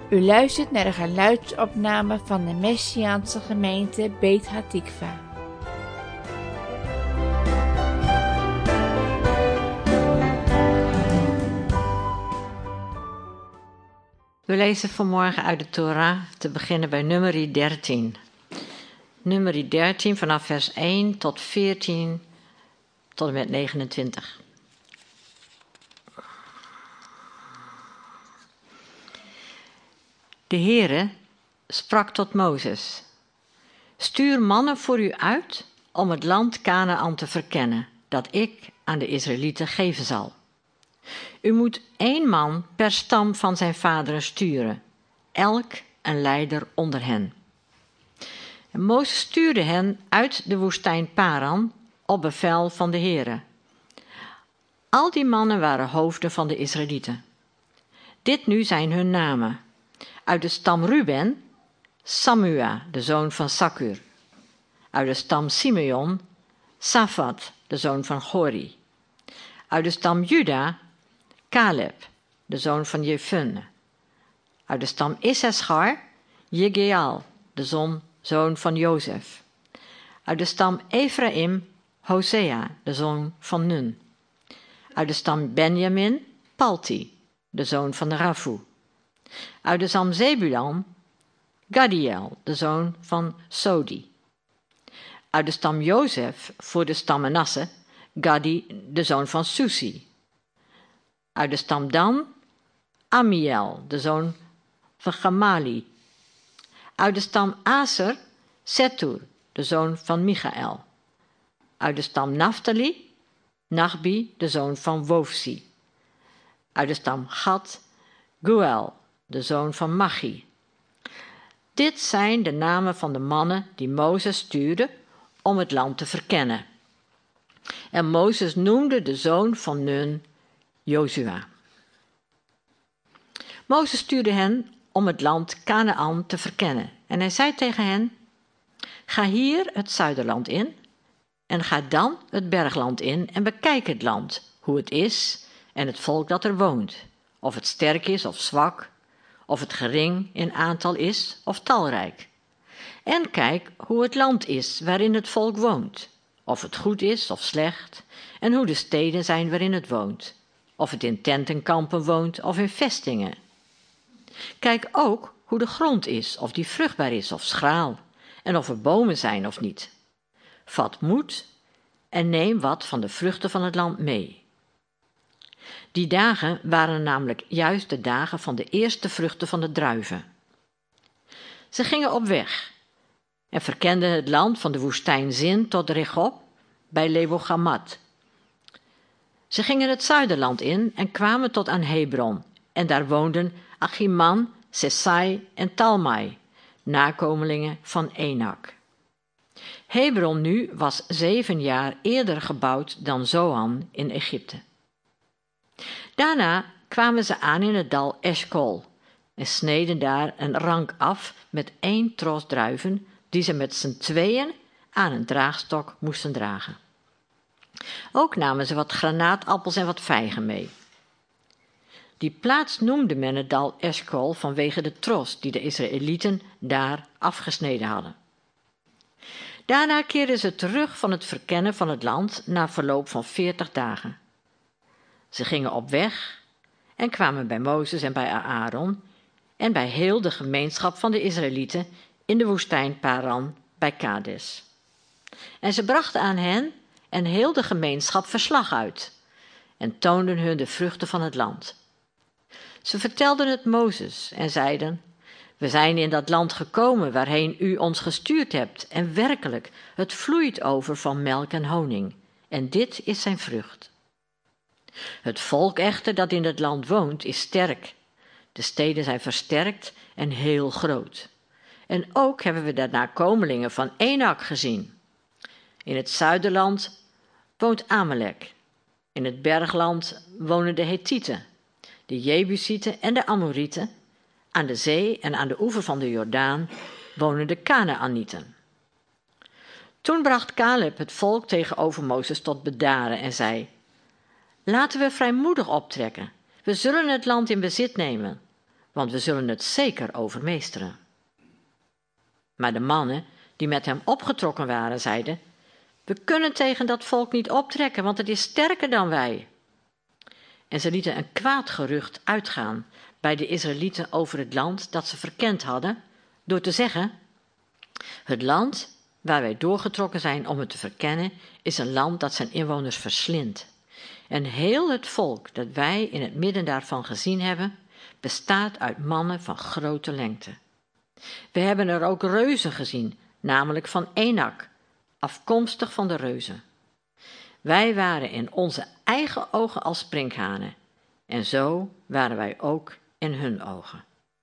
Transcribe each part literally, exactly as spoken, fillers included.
U luistert naar de geluidsopname van de Messiaanse gemeente Beit Hatikva. We lezen vanmorgen uit de Torah, te beginnen bij nummer dertien. Nummer dertien vanaf vers één tot veertien tot en met negenentwintig. De Heere sprak tot Mozes: Stuur mannen voor u uit om het land Kanaän te verkennen, dat ik aan de Israëlieten geven zal. U moet één man per stam van zijn vaderen sturen, elk een leider onder hen. En Mozes stuurde hen uit de woestijn Paran op bevel van de Heere. Al die mannen waren hoofden van de Israëlieten. Dit nu zijn hun namen. Uit de stam Ruben, Samua, de zoon van Sakur. Uit de stam Simeon, Safat, de zoon van Gori. Uit de stam Juda, Caleb, de zoon van Jefune. Uit de stam Issachar, Jegeal, de zoon, zoon van Jozef. Uit de stam Ephraim, Hosea, de zoon van Nun. Uit de stam Benjamin, Palti, de zoon van Rafu. Uit de stam Zebulon, Gadiel, de zoon van Sodi. Uit de stam Jozef, voor de stam Manasse, Gadi, de zoon van Susi. Uit de stam Dan, Amiel, de zoon van Gamali. Uit de stam Aser, Setur, de zoon van Michael. Uit de stam Naphtali, Nachbi, de zoon van Wofsi. Uit de stam Gad, Guel, de zoon van Machi. Dit zijn de namen van de mannen die Mozes stuurde om het land te verkennen. En Mozes noemde de zoon van Nun Jozua. Mozes stuurde hen om het land Kanaän te verkennen. En hij zei tegen hen: Ga hier het zuiderland in en ga dan het bergland in en bekijk het land, hoe het is en het volk dat er woont, of het sterk is of zwak, of het gering in aantal is of talrijk. En kijk hoe het land is waarin het volk woont, of het goed is of slecht, en hoe de steden zijn waarin het woont, of het in tentenkampen woont of in vestingen. Kijk ook hoe de grond is, of die vruchtbaar is of schraal, en of er bomen zijn of niet. Vat moed en neem wat van de vruchten van het land mee. Die dagen waren namelijk juist de dagen van de eerste vruchten van de druiven. Ze gingen op weg en verkenden het land van de woestijn Zin tot Regob bij Lebo-Hamat. Ze gingen het zuiderland in en kwamen tot aan Hebron, en daar woonden Achiman, Sesai en Talmai, nakomelingen van Enak. Hebron nu was zeven jaar eerder gebouwd dan Zoan in Egypte. Daarna kwamen ze aan in het dal Eshkol en sneden daar een rank af met één tros druiven die ze met z'n tweeën aan een draagstok moesten dragen. Ook namen ze wat granaatappels en wat vijgen mee. Die plaats noemde men het dal Eshkol vanwege de tros die de Israëlieten daar afgesneden hadden. Daarna keerden ze terug van het verkennen van het land na verloop van veertig dagen. Ze gingen op weg en kwamen bij Mozes en bij Aaron en bij heel de gemeenschap van de Israëlieten in de woestijn Paran bij Kades. En ze brachten aan hen en heel de gemeenschap verslag uit en toonden hun de vruchten van het land. Ze vertelden het Mozes en zeiden: We zijn in dat land gekomen waarheen u ons gestuurd hebt, en werkelijk, het vloeit over van melk en honing, en dit is zijn vrucht. Het volk echter dat in het land woont is sterk. De steden zijn versterkt en heel groot. En ook hebben we de nakomelingen van Enak gezien. In het zuiderland woont Amalek. In het bergland wonen de Hethieten, de Jebusieten en de Amorieten. Aan de zee en aan de oever van de Jordaan wonen de Kanaanieten. Toen bracht Caleb het volk tegenover Mozes tot bedaren en zei: Laten we vrijmoedig optrekken. We zullen het land in bezit nemen, want we zullen het zeker overmeesteren. Maar de mannen die met hem opgetrokken waren, zeiden: we kunnen tegen dat volk niet optrekken, want het is sterker dan wij. En ze lieten een kwaad gerucht uitgaan bij de Israëlieten over het land dat ze verkend hadden, door te zeggen: het land waar wij doorgetrokken zijn om het te verkennen, is een land dat zijn inwoners verslindt. En heel het volk dat wij in het midden daarvan gezien hebben, bestaat uit mannen van grote lengte. We hebben er ook reuzen gezien, namelijk van Enak, afkomstig van de reuzen. Wij waren in onze eigen ogen als sprinkhanen, en zo waren wij ook in hun ogen.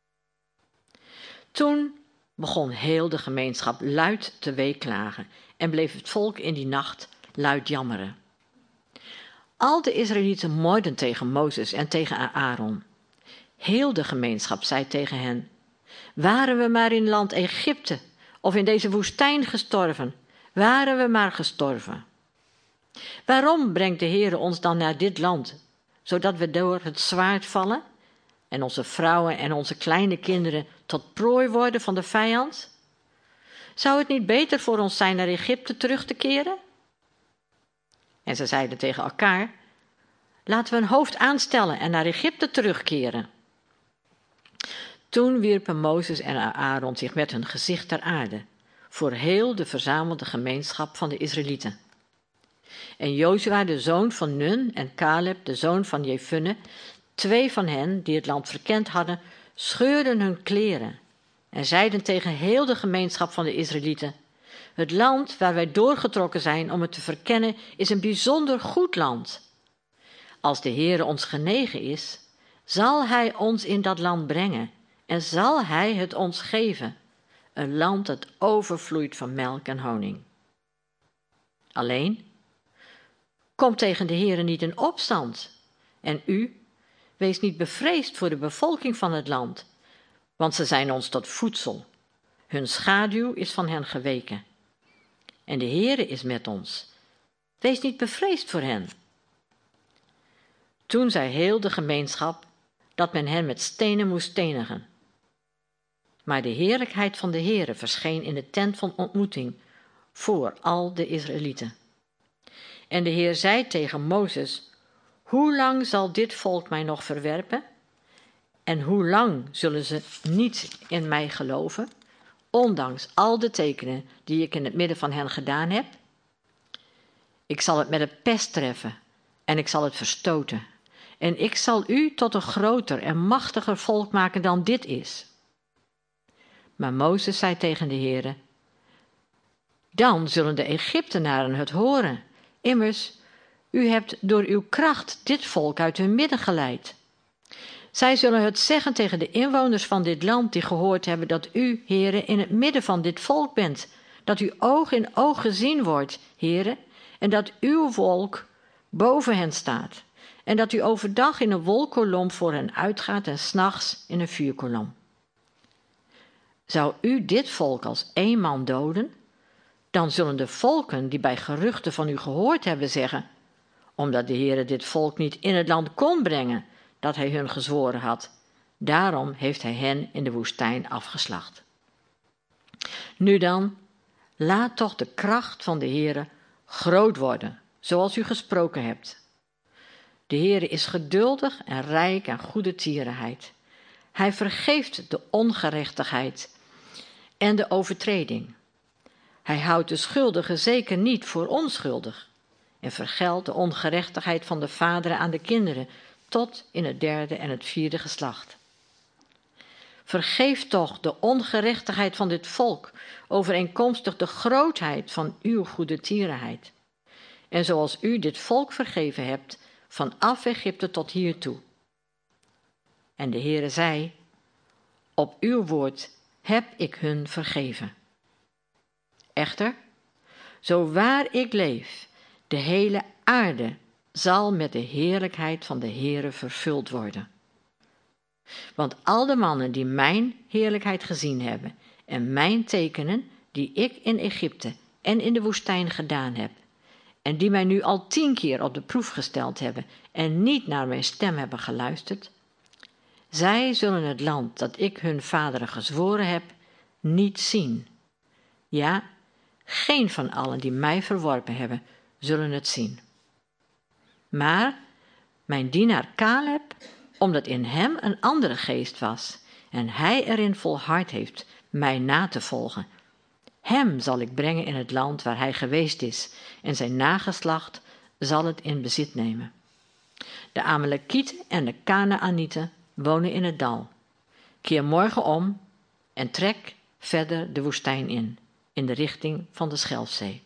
Toen begon heel de gemeenschap luid te weeklagen en bleef het volk in die nacht luid jammeren. Al de Israëlieten moorden tegen Mozes en tegen Aaron. Heel de gemeenschap zei tegen hen: waren we maar in land Egypte of in deze woestijn gestorven, waren we maar gestorven. Waarom brengt de Heere ons dan naar dit land, zodat we door het zwaard vallen en onze vrouwen en onze kleine kinderen tot prooi worden van de vijand? Zou het niet beter voor ons zijn naar Egypte terug te keren? En ze zeiden tegen elkaar: laten we een hoofd aanstellen en naar Egypte terugkeren. Toen wierpen Mozes en Aaron zich met hun gezicht ter aarde, voor heel de verzamelde gemeenschap van de Israëlieten. En Jozua, de zoon van Nun, en Caleb, de zoon van Jefunne, twee van hen die het land verkend hadden, scheurden hun kleren en zeiden tegen heel de gemeenschap van de Israëlieten: het land waar wij doorgetrokken zijn om het te verkennen is een bijzonder goed land. Als de Heere ons genegen is, zal hij ons in dat land brengen en zal hij het ons geven, een land dat overvloeit van melk en honing. Alleen, kom tegen de Heere niet in opstand, en u, wees niet bevreesd voor de bevolking van het land, want ze zijn ons tot voedsel. Hun schaduw is van hen geweken. En de Heere is met ons. Wees niet bevreesd voor hen. Toen zei heel de gemeenschap dat men hen met stenen moest stenigen. Maar de heerlijkheid van de Heere verscheen in de tent van ontmoeting voor al de Israëlieten. En de Heer zei tegen Mozes: hoe lang zal dit volk mij nog verwerpen? En hoe lang zullen ze niet in mij geloven, ondanks al de tekenen die ik in het midden van hen gedaan heb? Ik zal het met een pest treffen en ik zal het verstoten. En ik zal u tot een groter en machtiger volk maken dan dit is. Maar Mozes zei tegen de Heere: dan zullen de Egyptenaren het horen. Immers, u hebt door uw kracht dit volk uit hun midden geleid. Zij zullen het zeggen tegen de inwoners van dit land die gehoord hebben dat u, Heere, in het midden van dit volk bent, dat u oog in oog gezien wordt, Heere, en dat uw volk boven hen staat, en dat u overdag in een wolkolom voor hen uitgaat en 's nachts in een vuurkolom. Zou u dit volk als één man doden, dan zullen de volken die bij geruchten van u gehoord hebben zeggen: omdat de Heere dit volk niet in het land kon brengen dat hij hun gezworen had, daarom heeft hij hen in de woestijn afgeslacht. Nu dan, laat toch de kracht van de Heere groot worden, zoals u gesproken hebt. De Heere is geduldig en rijk aan goede tierenheid. Hij vergeeft de ongerechtigheid en de overtreding. Hij houdt de schuldige zeker niet voor onschuldig en vergeldt de ongerechtigheid van de vaderen aan de kinderen tot in het derde en het vierde geslacht. Vergeef toch de ongerechtigheid van dit volk, overeenkomstig de grootheid van uw goede tierenheid. En zoals u dit volk vergeven hebt, vanaf Egypte tot hiertoe. En de Heere zei: op uw woord heb ik hun vergeven. Echter, zo waar ik leef, de hele aarde zal met de heerlijkheid van de Heere vervuld worden. Want al de mannen die mijn heerlijkheid gezien hebben en mijn tekenen die ik in Egypte en in de woestijn gedaan heb, en die mij nu al tien keer op de proef gesteld hebben en niet naar mijn stem hebben geluisterd, Zij zullen het land dat ik hun vaderen gezworen heb, niet zien. Ja, geen van allen die mij verworpen hebben, zullen het zien. Maar mijn dienaar Caleb, omdat in hem een andere geest was en hij erin volhard heeft mij na te volgen, hem zal ik brengen in het land waar hij geweest is en zijn nageslacht zal het in bezit nemen. De Amalekieten en de Kanaanieten wonen in het dal. Keer morgen om en trek verder de woestijn in, in de richting van de Schelfzee.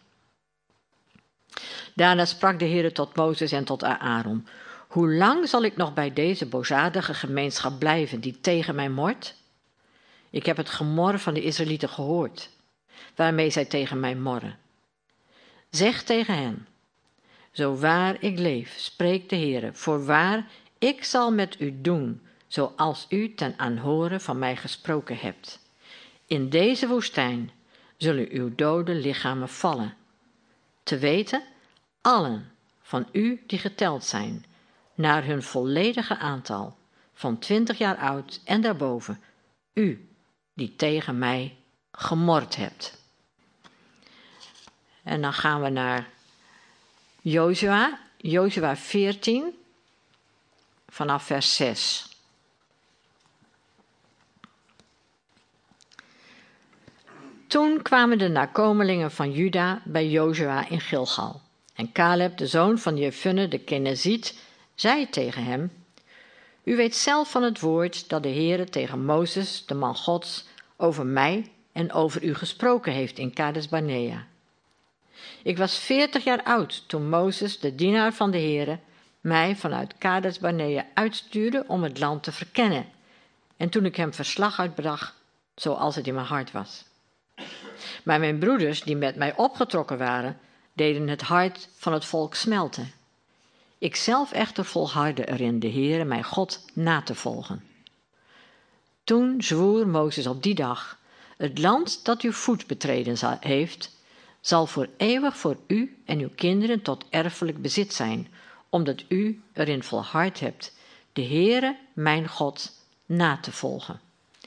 Daarna sprak de Heere tot Mozes en tot Aaron: Hoe lang zal ik nog bij deze boosaardige gemeenschap blijven die tegen mij mort? Ik heb het gemor van de Israëlieten gehoord, waarmee zij tegen mij morren. Zeg tegen hen: Zo waar ik leef, spreekt de Heere, voorwaar, ik zal met u doen, zoals u ten aanhoren van mij gesproken hebt. In deze woestijn zullen uw dode lichamen vallen. Te weten, allen van u die geteld zijn, naar hun volledige aantal, van twintig jaar oud en daarboven, u die tegen mij gemord hebt. En dan gaan we naar Jozua, Jozua veertien, vanaf vers zes. Toen kwamen de nakomelingen van Juda bij Jozua in Gilgal. En Caleb, de zoon van Jefunne de Keneziet, zei tegen hem: U weet zelf van het woord dat de Heere tegen Mozes, de man Gods, over mij en over u gesproken heeft in Kades Barnea. Ik was veertig jaar oud toen Mozes, de dienaar van de Heere, mij vanuit Kades Barnea uitstuurde om het land te verkennen, en toen ik hem verslag uitbracht, zoals het in mijn hart was. Maar mijn broeders, die met mij opgetrokken waren, deden het hart van het volk smelten. Ik zelf echter volhardde erin de Heere, mijn God, na te volgen. Toen zwoer Mozes op die dag: Het land dat uw voet betreden heeft, zal voor eeuwig voor u en uw kinderen tot erfelijk bezit zijn, omdat u erin volhard hebt de Heere, mijn God, na te volgen.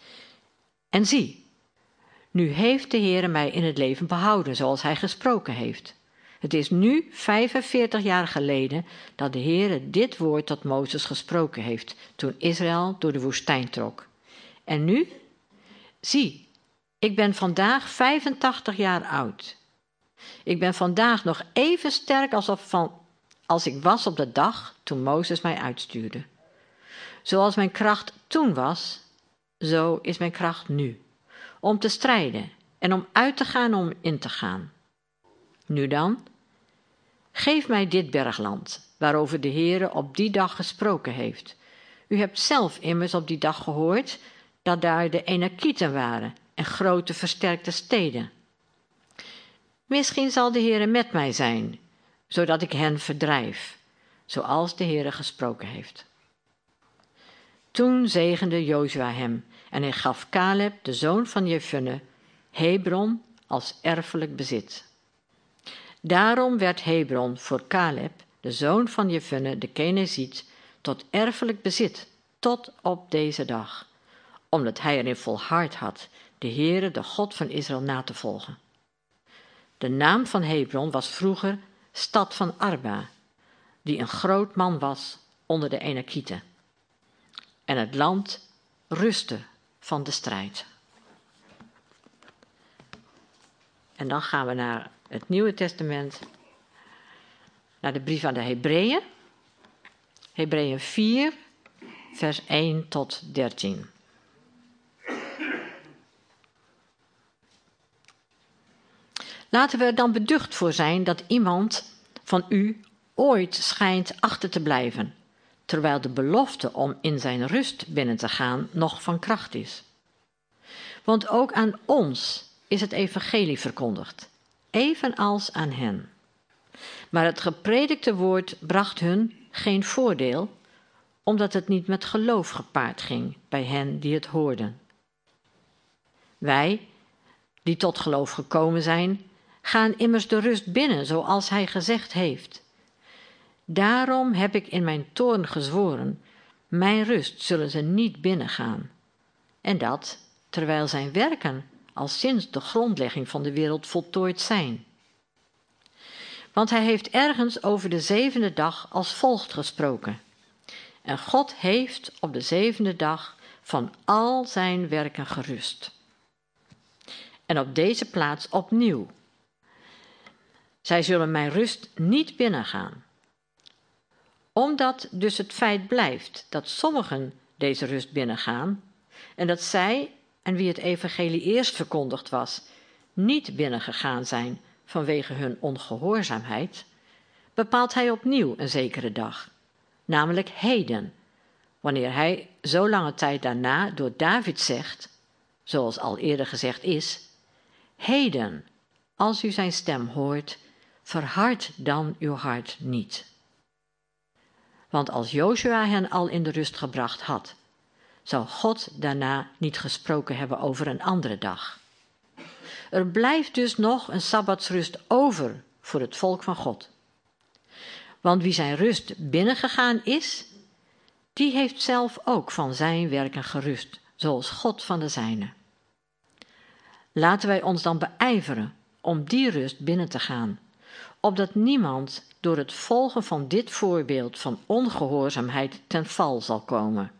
En zie, nu heeft de Heere mij in het leven behouden, zoals hij gesproken heeft. Het is nu vijfenveertig jaar geleden dat de Heere dit woord tot Mozes gesproken heeft, toen Israël door de woestijn trok. En nu, zie, ik ben vandaag vijfentachtig jaar oud. Ik ben vandaag nog even sterk alsof van, als ik was op de dag toen Mozes mij uitstuurde. Zoals mijn kracht toen was, zo is mijn kracht nu, om te strijden en om uit te gaan om in te gaan. Nu dan, geef mij dit bergland, waarover de Heere op die dag gesproken heeft. U hebt zelf immers op die dag gehoord dat daar de Enakieten waren en grote versterkte steden. Misschien zal de Heere met mij zijn, zodat ik hen verdrijf, zoals de Heere gesproken heeft. Toen zegende Jozua hem en hij gaf Caleb, de zoon van Jefunne, Hebron als erfelijk bezit. Daarom werd Hebron voor Caleb, de zoon van Jefunne de Keneziet, tot erfelijk bezit tot op deze dag, omdat hij erin volhard had de Heere, de God van Israël, na te volgen. De naam van Hebron was vroeger stad van Arba, die een groot man was onder de Enakieten. En het land rustte van de strijd. En dan gaan we naar het Nieuwe Testament, naar de brief aan de Hebreeën. Hebreeën vier, vers één tot dertien. Laten we er dan beducht voor zijn dat iemand van u ooit schijnt achter te blijven, terwijl de belofte om in zijn rust binnen te gaan nog van kracht is. Want ook aan ons is het evangelie verkondigd, evenals aan hen. Maar het gepredikte woord bracht hun geen voordeel, omdat het niet met geloof gepaard ging bij hen die het hoorden. Wij, die tot geloof gekomen zijn, gaan immers de rust binnen, zoals hij gezegd heeft. Daarom heb ik in mijn toorn gezworen, mijn rust zullen ze niet binnengaan. En dat, terwijl zijn werken al sinds de grondlegging van de wereld voltooid zijn. Want hij heeft ergens over de zevende dag als volgt gesproken. En God heeft op de zevende dag van al zijn werken gerust. En op deze plaats opnieuw. Zij zullen mijn rust niet binnengaan. Omdat dus het feit blijft dat sommigen deze rust binnengaan, en dat zij, en wie het evangelie eerst verkondigd was, niet binnengegaan zijn vanwege hun ongehoorzaamheid, bepaalt hij opnieuw een zekere dag, namelijk heden, wanneer hij zo lange tijd daarna door David zegt, zoals al eerder gezegd is, heden, als u zijn stem hoort, verhard dan uw hart niet. Want als Jozua hen al in de rust gebracht had, zou God daarna niet gesproken hebben over een andere dag. Er blijft dus nog een sabbatsrust over voor het volk van God. Want wie zijn rust binnengegaan is, die heeft zelf ook van zijn werken gerust, zoals God van de zijne. Laten wij ons dan beijveren om die rust binnen te gaan, opdat niemand door het volgen van dit voorbeeld van ongehoorzaamheid ten val zal komen.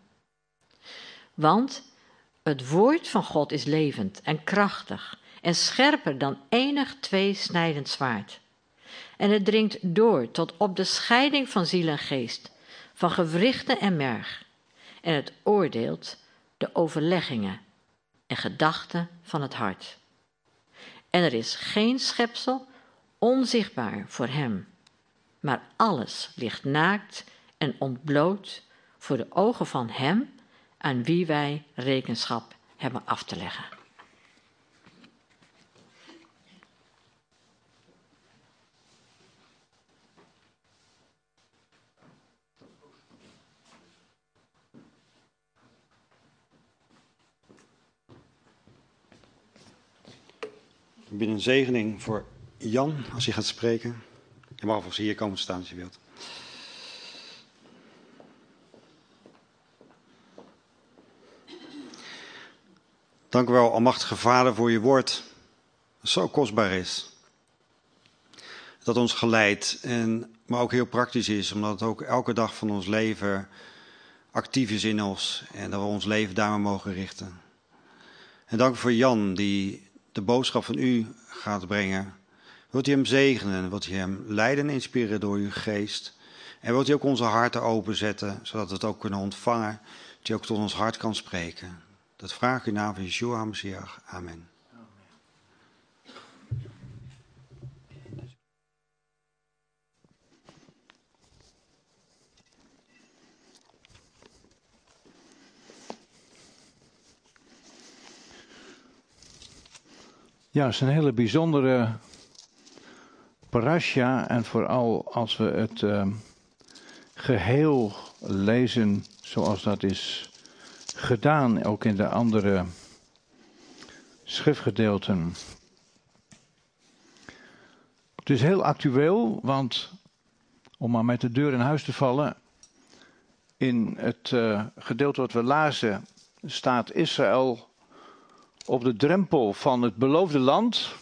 Want het woord van God is levend en krachtig en scherper dan enig tweesnijdend zwaard. En het dringt door tot op de scheiding van ziel en geest, van gewrichten en merg. En het oordeelt de overleggingen en gedachten van het hart. En er is geen schepsel onzichtbaar voor hem, maar alles ligt naakt en ontbloot voor de ogen van hem aan wie wij rekenschap hebben af te leggen. Ik bied een zegening voor Jan als hij gaat spreken. Je mag alvast hier komen staan als je wilt. Dank u wel, almachtige Vader, voor je woord dat zo kostbaar is. Dat ons geleidt, en, maar ook heel praktisch is, omdat het ook elke dag van ons leven actief is in ons. En dat we ons leven daarmee mogen richten. En dank voor Jan, die de boodschap van u gaat brengen. Wilt u hem zegenen, wilt u hem leiden en inspireren door uw geest. En wilt u ook onze harten openzetten, zodat we het ook kunnen ontvangen. Dat u ook tot ons hart kan spreken. Dat vraag ik in de naam van Yeshua HaMashiach. Amen. Ja, het is een hele bijzondere parasha. En vooral als we het uh, geheel lezen zoals dat is gedaan, ook in de andere schriftgedeelten. Het is heel actueel, want om maar met de deur in huis te vallen, in het uh, gedeelte wat we lazen staat Israël op de drempel van het beloofde land.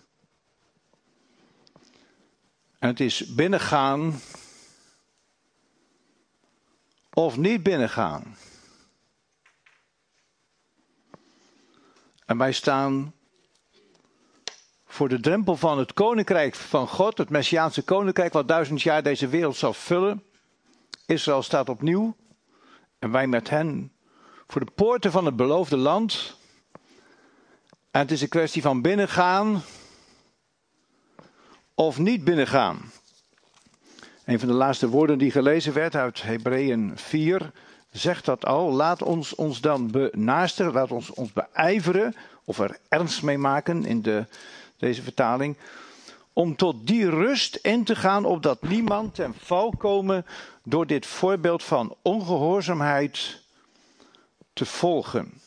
En het is binnengaan of niet binnengaan. En wij staan voor de drempel van het koninkrijk van God, het Messiaanse koninkrijk, wat duizend jaar deze wereld zal vullen. Israël staat opnieuw en wij met hen voor de poorten van het beloofde land. En het is een kwestie van binnengaan of niet binnengaan. Een van de laatste woorden die gelezen werd uit Hebreeën vier zegt dat al. Laat ons ons dan benaasten, laat ons ons beijveren of er ernst mee maken in de, deze vertaling. Om tot die rust in te gaan opdat niemand ten val komen door dit voorbeeld van ongehoorzaamheid te volgen.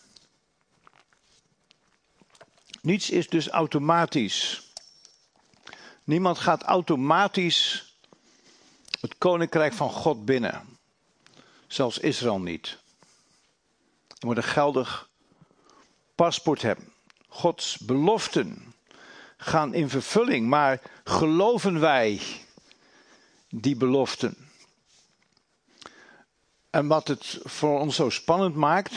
Niets is dus automatisch. Niemand gaat automatisch het koninkrijk van God binnen. Zelfs Israël niet. Je moet een geldig paspoort hebben. Gods beloften gaan in vervulling, maar geloven wij die beloften? En wat het voor ons zo spannend maakt,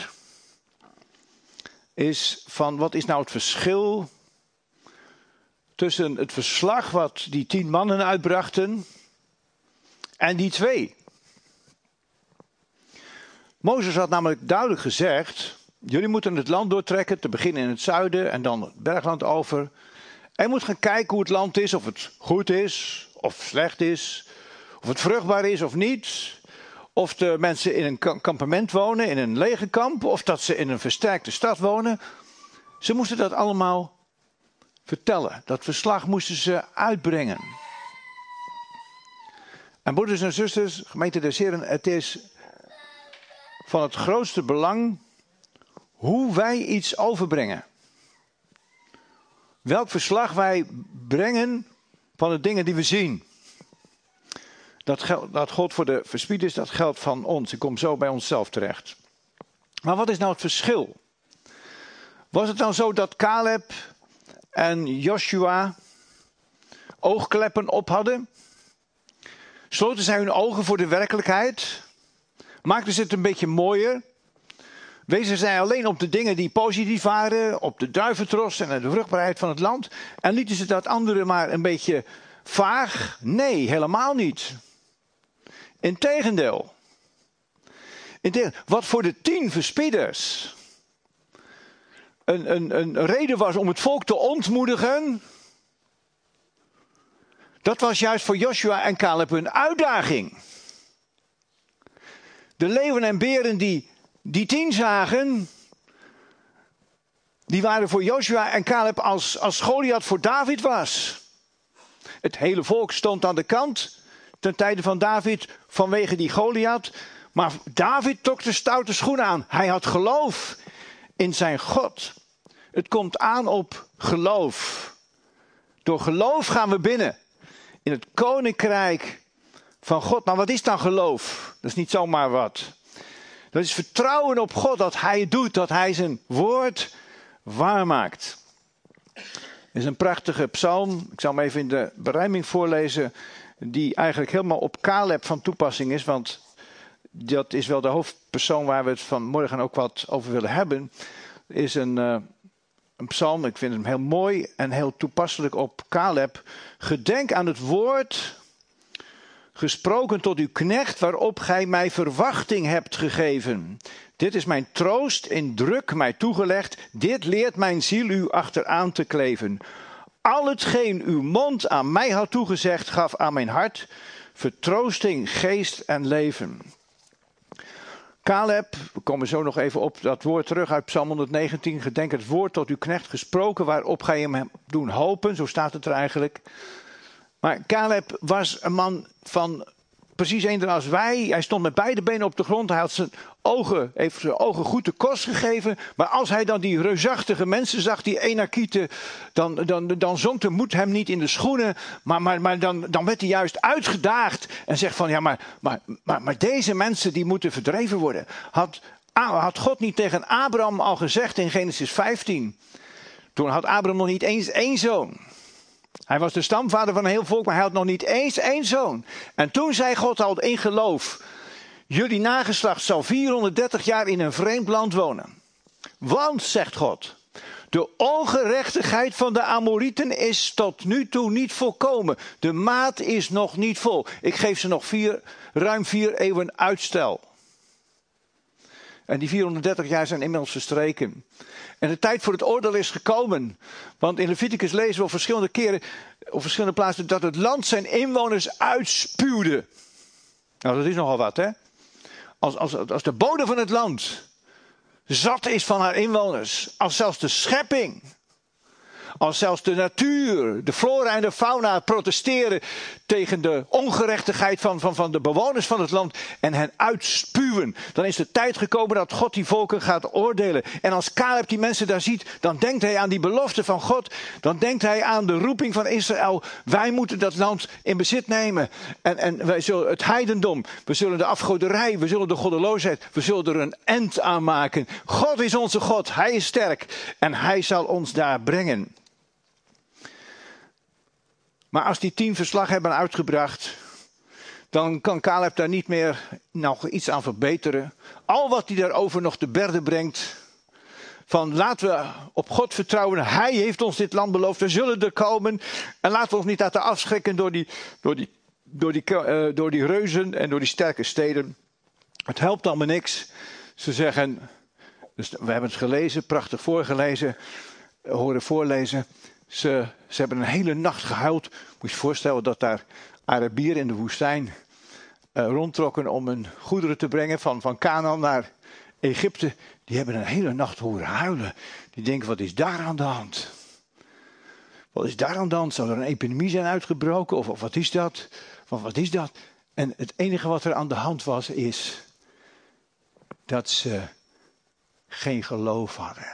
is van wat is nou het verschil tussen het verslag wat die tien mannen uitbrachten en die twee. Mozes had namelijk duidelijk gezegd, jullie moeten het land doortrekken, te beginnen in het zuiden en dan het bergland over. En je moet gaan kijken hoe het land is, of het goed is, of slecht is, of het vruchtbaar is of niet. Of de mensen in een kampement wonen, in een legerkamp, of dat ze in een versterkte stad wonen. Ze moesten dat allemaal vertellen. Dat verslag moesten ze uitbrengen. En broeders en zusters, gemeente des Heren, het is van het grootste belang hoe wij iets overbrengen. Welk verslag wij brengen van de dingen die we zien. Dat, geld, dat God voor de verspieders, dat geldt van ons. Ik kom zo bij onszelf terecht. Maar wat is nou het verschil? Was het dan zo dat Caleb en Joshua oogkleppen op hadden? Sloten zij hun ogen voor de werkelijkheid? Maakten ze het een beetje mooier? Wezen zij alleen op de dingen die positief waren, op de druiventros en de vruchtbaarheid van het land? En lieten ze dat andere maar een beetje vaag? Nee, helemaal niet. Integendeel. Integendeel. Wat voor de tien verspieders een, een, een reden was om het volk te ontmoedigen, dat was juist voor Joshua en Caleb een uitdaging. De leeuwen en beren die die tien zagen, die waren voor Joshua en Caleb als, als Goliath voor David was. Het hele volk stond aan de kant ten tijde van David vanwege die Goliath. Maar David trok de stoute schoenen aan. Hij had geloof in zijn God. Het komt aan op geloof. Door geloof gaan we binnen in het koninkrijk van God. Maar wat is dan geloof? Dat is niet zomaar wat. Dat is vertrouwen op God, dat hij het doet, dat hij zijn woord waarmaakt. Het is een prachtige psalm, ik zal hem even in de berijming voorlezen, die eigenlijk helemaal op Caleb van toepassing is, want dat is wel de hoofdpersoon waar we het vanmorgen ook wat over willen hebben. Het is een, uh, een psalm, ik vind hem heel mooi en heel toepasselijk op Caleb. Gedenk aan het woord gesproken tot uw knecht, waarop gij mij verwachting hebt gegeven. Dit is mijn troost in druk mij toegelegd. Dit leert mijn ziel u achteraan te kleven. Al hetgeen uw mond aan mij had toegezegd, gaf aan mijn hart vertroosting, geest en leven. Caleb, we komen zo nog even op dat woord terug uit Psalm honderdnegentien. Gedenk het woord tot uw knecht gesproken, waarop gij hem hebt doen hopen. Zo staat het er eigenlijk. Maar Caleb was een man van precies eender als wij. Hij stond met beide benen op de grond. Hij had zijn ogen, heeft zijn ogen goed de kost gegeven. Maar als hij dan die reusachtige mensen zag, die Enakieten, dan, dan, dan zonk de moed hem niet in de schoenen. Maar, maar, maar dan, dan werd hij juist uitgedaagd en zegt van ja, maar, maar, maar, maar deze mensen die moeten verdreven worden. Had, had God niet tegen Abraham al gezegd in Genesis vijftien? Toen had Abraham nog niet eens één zoon. Hij was de stamvader van een heel volk, maar hij had nog niet eens één zoon. En toen zei God al in geloof, jullie nageslacht zal vierhonderddertig jaar in een vreemd land wonen. Want, zegt God, de ongerechtigheid van de Amorieten is tot nu toe niet volkomen. De maat is nog niet vol. Ik geef ze nog vier, ruim vier eeuwen uitstel. En die vierhonderddertig jaar zijn inmiddels verstreken. En de tijd voor het oordeel is gekomen. Want in Leviticus lezen we op verschillende keren, op verschillende plaatsen, dat het land zijn inwoners uitspuwde. Nou, dat is nogal wat, hè? Als, als, als de bodem van het land zat is van haar inwoners. Als zelfs de schepping. Als zelfs de natuur, de flora en de fauna protesteren tegen de ongerechtigheid van, van, van de bewoners van het land en hen uitspuwen. Dan is de tijd gekomen dat God die volken gaat oordelen. En als Caleb die mensen daar ziet, dan denkt hij aan die belofte van God. Dan denkt hij aan de roeping van Israël. Wij moeten dat land in bezit nemen. En, en wij zullen het heidendom, we zullen de afgoderij, we zullen de goddeloosheid, we zullen er een eind aan maken. God is onze God, hij is sterk en hij zal ons daar brengen. Maar als die tien verslag hebben uitgebracht, dan kan Caleb daar niet meer nog iets aan verbeteren. Al wat hij daarover nog te berde brengt, van laten we op God vertrouwen, hij heeft ons dit land beloofd, we zullen er komen. En laten we ons niet laten afschrikken door die, door die, door die, uh, door die reuzen en door die sterke steden. Het helpt allemaal niks. Ze zeggen, dus we hebben het gelezen, prachtig voorgelezen, horen voorlezen. Ze, ze hebben een hele nacht gehuild. Moet je je voorstellen dat daar Arabieren in de woestijn uh, rondtrokken om hun goederen te brengen van, van Canaan naar Egypte. Die hebben een hele nacht horen huilen. Die denken, wat is daar aan de hand? Wat is daar aan de hand? Zou er een epidemie zijn uitgebroken? Of, of wat is dat? Of wat is dat? En het enige wat er aan de hand was, is dat ze geen geloof hadden.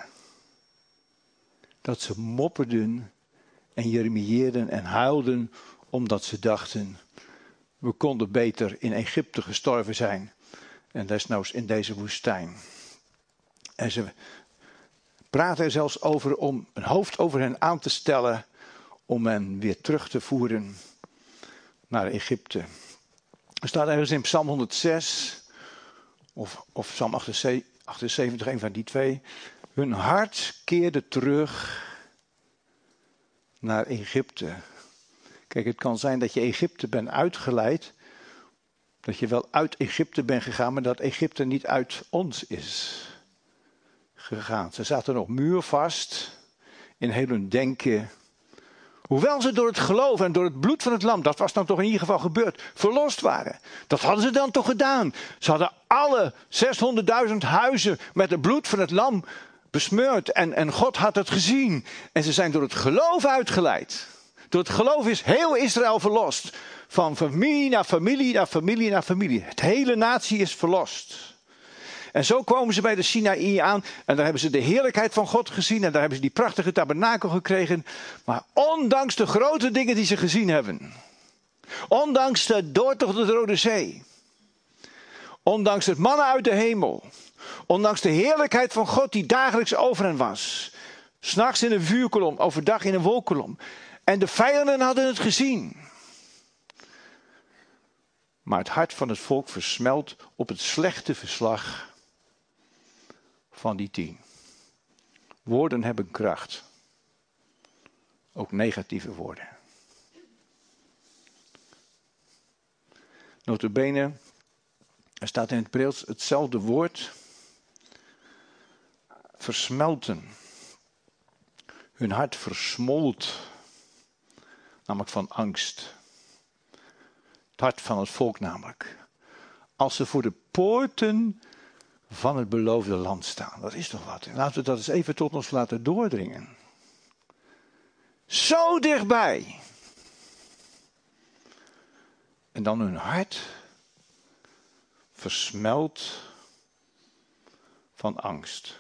Dat ze mopperden en jeremieerden en huilden, omdat ze dachten, we konden beter in Egypte gestorven zijn en desnoods in deze woestijn. En ze praten er zelfs over om een hoofd over hen aan te stellen, om hen weer terug te voeren naar Egypte. Er staat ergens in Psalm honderdzes of, of Psalm achtenzeventig, een van die twee. Hun hart keerde terug naar Egypte. Kijk, het kan zijn dat je Egypte bent uitgeleid. Dat je wel uit Egypte bent gegaan, maar dat Egypte niet uit ons is gegaan. Ze zaten nog muurvast in heel hun denken. Hoewel ze door het geloof en door het bloed van het lam, dat was dan toch in ieder geval gebeurd, verlost waren. Dat hadden ze dan toch gedaan. Ze hadden alle zeshonderdduizend huizen met het bloed van het lam besmeurd. En, en God had het gezien. En ze zijn door het geloof uitgeleid. Door het geloof is heel Israël verlost. Van familie naar familie naar familie naar familie. Het hele natie is verlost. En zo komen ze bij de Sinaï aan. En daar hebben ze de heerlijkheid van God gezien. En daar hebben ze die prachtige tabernakel gekregen. Maar ondanks de grote dingen die ze gezien hebben. Ondanks de doortocht door de Rode Zee. Ondanks het mannen uit de hemel. Ondanks de heerlijkheid van God die dagelijks over hen was. 'S Nachts in een vuurkolom, overdag in een wolkolom. En de vijanden hadden het gezien. Maar het hart van het volk versmelt op het slechte verslag van die tien. Woorden hebben kracht. Ook negatieve woorden. Nota bene, er staat in het Hebreeuws hetzelfde woord. Versmelten. Hun hart versmolt. Namelijk van angst. Het hart van het volk namelijk. Als ze voor de poorten van het beloofde land staan. Dat is toch wat. Laten we dat eens even tot ons laten doordringen. Zo dichtbij. En dan hun hart versmelt van angst.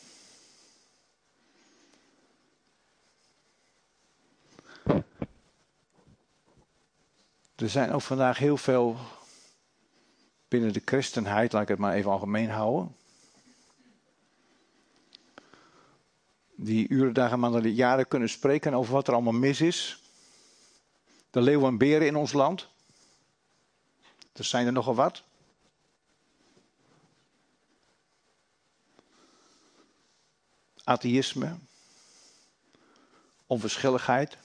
Er zijn ook vandaag heel veel binnen de christenheid, laat ik het maar even algemeen houden. Die uren, dagen, maanden, jaren kunnen spreken over wat er allemaal mis is. De leeuwen en beren in ons land. Er zijn er nogal wat. Atheïsme. Onverschilligheid.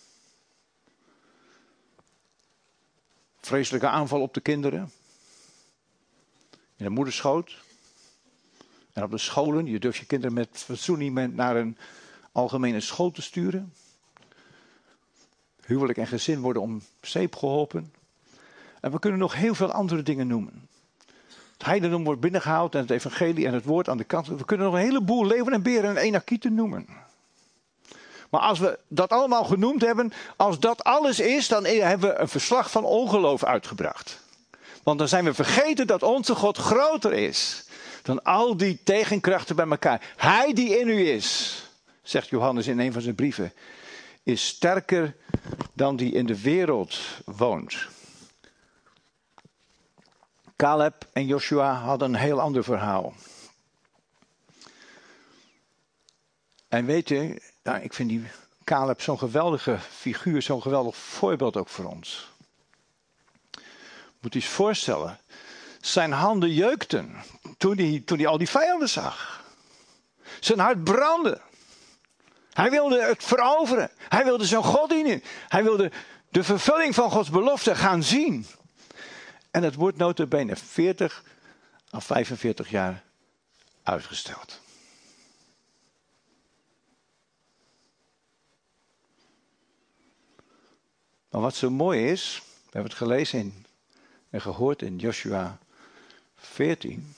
Vreselijke aanval op de kinderen. In de moederschoot. En op de scholen. Je durft je kinderen met fatsoen niet naar een algemene school te sturen. Huwelijk en gezin worden om zeep geholpen. En we kunnen nog heel veel andere dingen noemen. Het heidendom wordt binnengehaald en het evangelie en het woord aan de kant. We kunnen nog een heleboel leeuwen en beren en enakieten noemen. Maar als we dat allemaal genoemd hebben, als dat alles is, dan hebben we een verslag van ongeloof uitgebracht. Want dan zijn we vergeten dat onze God groter is dan al die tegenkrachten bij elkaar. Hij die in u is, zegt Johannes in een van zijn brieven, is sterker dan die in de wereld woont. Caleb en Joshua hadden een heel ander verhaal. En weet je, nou, ik vind die Caleb zo'n geweldige figuur, zo'n geweldig voorbeeld ook voor ons. Moet je eens voorstellen, zijn handen jeukten toen hij, toen hij al die vijanden zag. Zijn hart brandde. Hij wilde het veroveren. Hij wilde zijn God dienen. Hij wilde de vervulling van Gods belofte gaan zien. En het wordt nota bene veertig à vijfenveertig jaar uitgesteld. Maar wat zo mooi is, we hebben het gelezen in, en gehoord in Joshua veertien.